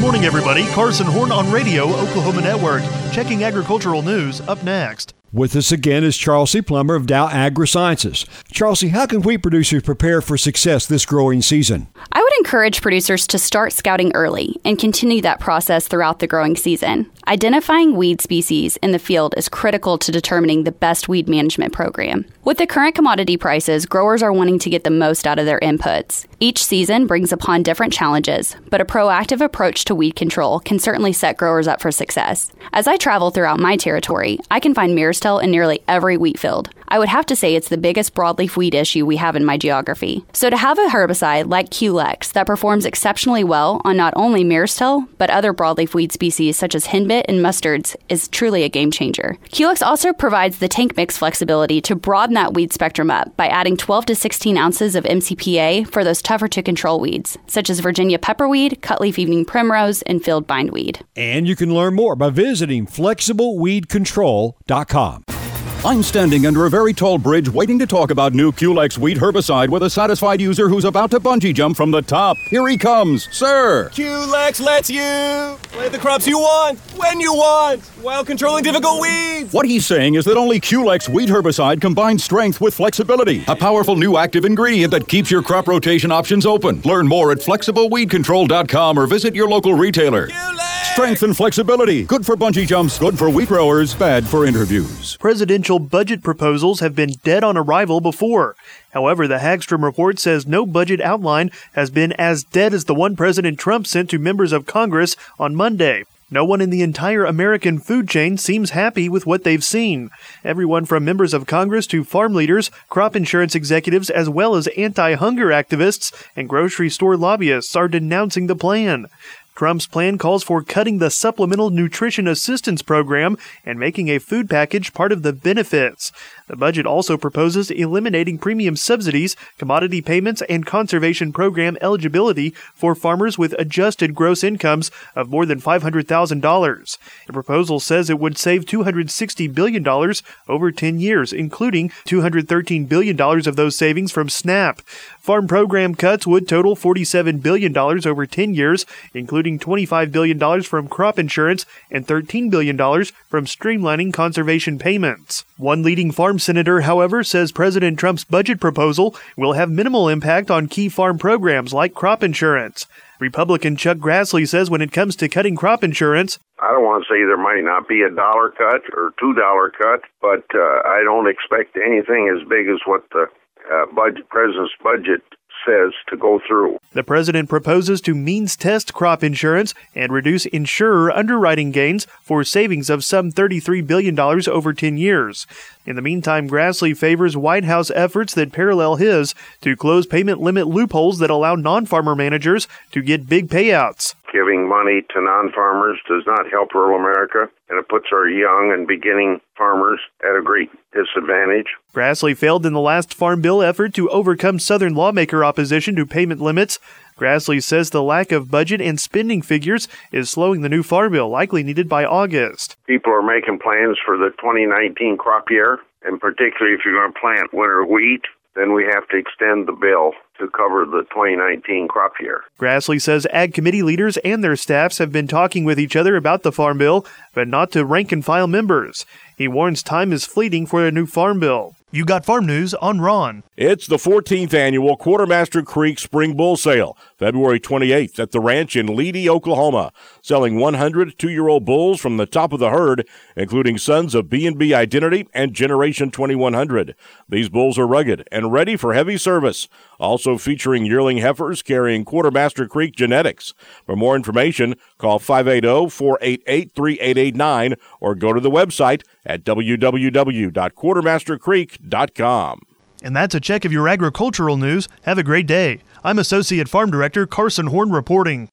morning, everybody. Carson Horn on Radio, Oklahoma Network. Checking agricultural news up next. With us again is Charles C. Plummer of Dow AgroSciences. Charles C., how can wheat producers prepare for success this growing season? I would encourage producers to start scouting early and continue that process throughout the growing season. Identifying weed species in the field is critical to determining the best weed management program. With the current commodity prices, growers are wanting to get the most out of their inputs. Each season brings upon different challenges, but a proactive approach to weed control can certainly set growers up for success. As I travel throughout my territory, I can find Myristel in nearly every wheat field. I would have to say it's the biggest broadleaf weed issue we have in my geography. So to have a herbicide like Qlex that performs exceptionally well on not only Myristel, but other broadleaf weed species such as henbit and mustards is truly a game changer. Qlex also provides the tank mix flexibility to broaden that weed spectrum up by adding 12 to 16 ounces of MCPA for those tougher to control weeds, such as Virginia pepperweed, cutleaf evening primrose, and field bindweed. And you can learn more by visiting flexibleweedcontrol.com. I'm standing under a very tall bridge waiting to talk about new Qlex weed herbicide with a satisfied user who's about to bungee jump from the top. Here he comes, sir. Qlex lets you plant the crops you want, when you want, while controlling difficult weeds. What he's saying is that only Qlex weed herbicide combines strength with flexibility, a powerful new active ingredient that keeps your crop rotation options open. Learn more at flexibleweedcontrol.com or visit your local retailer. Qlex! Strength and flexibility. Good for bungee jumps, good for wheat growers, bad for interviews. Presidential budget proposals have been dead on arrival before. However, the Hagstrom report says no budget outline has been as dead as the one President Trump sent to members of Congress on Monday. No one in the entire American food chain seems happy with what they've seen. Everyone from members of Congress to farm leaders, crop insurance executives, as well as anti-hunger activists and grocery store lobbyists are denouncing the plan. Trump's plan calls for cutting the Supplemental Nutrition Assistance Program and making a food package part of the benefits. The budget also proposes eliminating premium subsidies, commodity payments, and conservation program eligibility for farmers with adjusted gross incomes of more than $500,000. The proposal says it would save $260 billion over 10 years, including $213 billion of those savings from SNAP. Farm program cuts would total $47 billion over 10 years, including $25 billion from crop insurance and $13 billion from streamlining conservation payments. One leading farm senator, however, says President Trump's budget proposal will have minimal impact on key farm programs like crop insurance. Republican Chuck Grassley says when it comes to cutting crop insurance, I don't want to say there might not be a $1 cut or $2 cut, but I don't expect anything as big as what the president's budget says to go through. The president proposes to means test crop insurance and reduce insurer underwriting gains for savings of some $33 billion over 10 years. In the meantime, Grassley favors White House efforts that parallel his to close payment limit loopholes that allow non-farmer managers to get big payouts. Giving money to non-farmers does not help rural America, and it puts our young and beginning farmers at a great disadvantage. Grassley failed in the last Farm Bill effort to overcome Southern lawmaker opposition to payment limits. Grassley says the lack of budget and spending figures is slowing the new Farm Bill, likely needed by August. People are making plans for the 2019 crop year, and particularly if you're going to plant winter wheat, then we have to extend the bill to cover the 2019 crop year. Grassley says Ag Committee leaders and their staffs have been talking with each other about the Farm Bill, but not to rank-and-file members. He warns time is fleeting for a new Farm Bill. You got farm news on Ron. It's the 14th annual Quartermaster Creek Spring Bull Sale, February 28th at the ranch in Leedy, Oklahoma, selling 100 two-year-old bulls from the top of the herd, including sons of B&B Identity and Generation 2100. These bulls are rugged and ready for heavy service, also featuring yearling heifers carrying Quartermaster Creek genetics. For more information, call 580-488-3889 or go to the website at www.quartermastercreek.com. And that's a check of your agricultural news. Have a great day. I'm Associate Farm Director Carson Horn reporting.